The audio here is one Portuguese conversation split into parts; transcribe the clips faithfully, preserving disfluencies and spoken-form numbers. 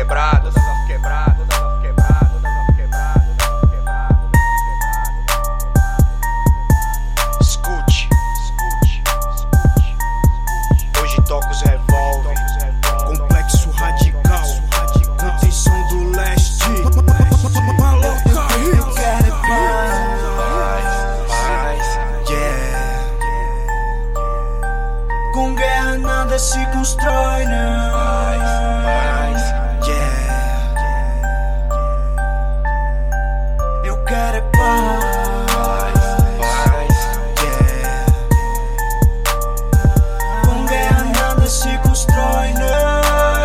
quebradas, todas as quebradas, todas as quebradas, todas as quebradas, todas as quebradas, Escute, escute, escute. Hoje toco os revólver, complexo radical, contenção do leste. Maloca, eu quero é paz, paz, yeah. Com guerra nada se constrói, não. Paz, paz, yeah. Eu quero é paz, paz, yeah. Com guerra nada se constrói, não.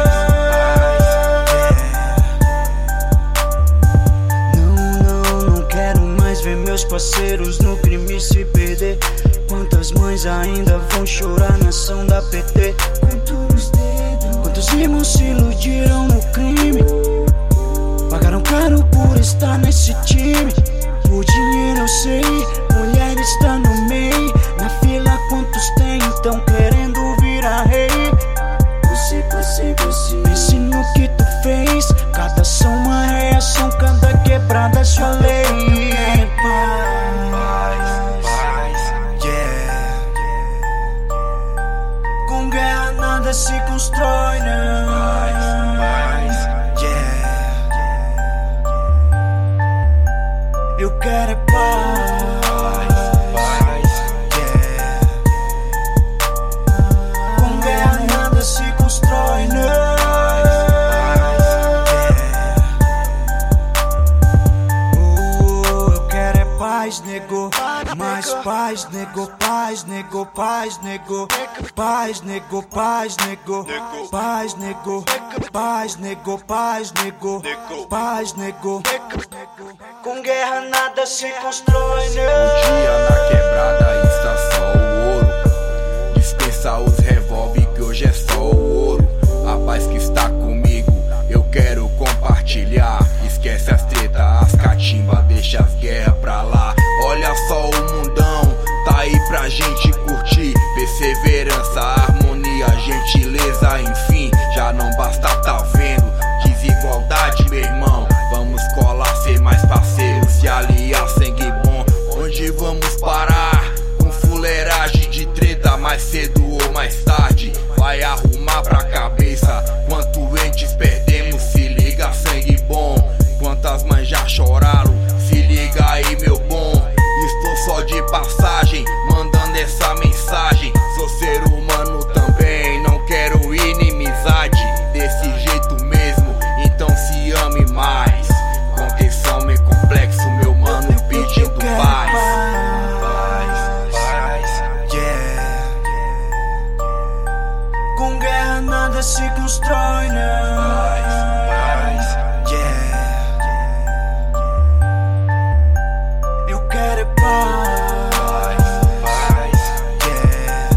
Não, não, não quero mais ver meus parceiros no crime se perder. Quantas mães ainda vão chorar na ação da P T? Quantos irmãos se iludiram no crime? Pagaram caro por estar nesse time. Por dinheiro eu sei, mulher está no meio. Na fila quantos tem, então querendo virar rei. Você, você, você. Pense no que tu fez. Cada ação uma reação, cada quebrada sua lei. Com guerra nada se constrói, não. Paz, paz, yeah. Eu quero é paz, paz, yeah. Com guerra nada se constrói, não. Oh, eu quero é paz, nego. Mais paz, nego, paz, nego, paz, nego. Paz, nego, paz, nego. Paz, nego, paz, nego, paz, nego. Paz, nego. Com guerra nada se constrói, não. Um dia na quebrada está só o ouro. Dispensa os revólver que hoje é só o ouro. A paz que está comigo eu quero compartilhar. Esquece as treta, as catimba, deixa as guerras pra lá. Olha só o mundão, tá aí pra gente curtir. Perseverança, harmonia, gentileza, enfim. Já não basta tá vendo desigualdade, meu irmão. Vamos colar, ser mais parceiro, se aliar, sangue bom. Onde vamos parar? Com fuleiragem de treta, mais cedo ou mais tarde vai arrumar pra cabeça. Quantos entes perdemos, se liga, sangue bom. Quantas mães já choraram, se liga aí, meu bom. Estou só de passagem, mandando essa mensagem. Sou ser humano também, não quero inimizade. Desse jeito mesmo, então se ame mais. Contenção meio complexo, meu mano, pedindo paz. Paz, paz, yeah. Com guerra nada se constrói, não. Paz, paz, yeah. Eu quero é paz, paz, yeah.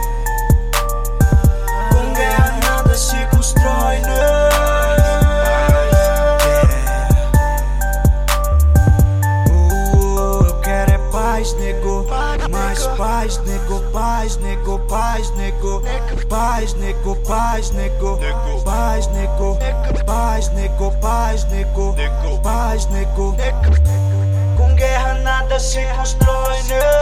Com guerra nada se constrói, não. Nego, mais paz, nego, paz, nego, paz, nego, paz, nego, paz, nego, paz, nego, paz, nego, paz, nego, paz, nego. Com guerra nada se constrói, não.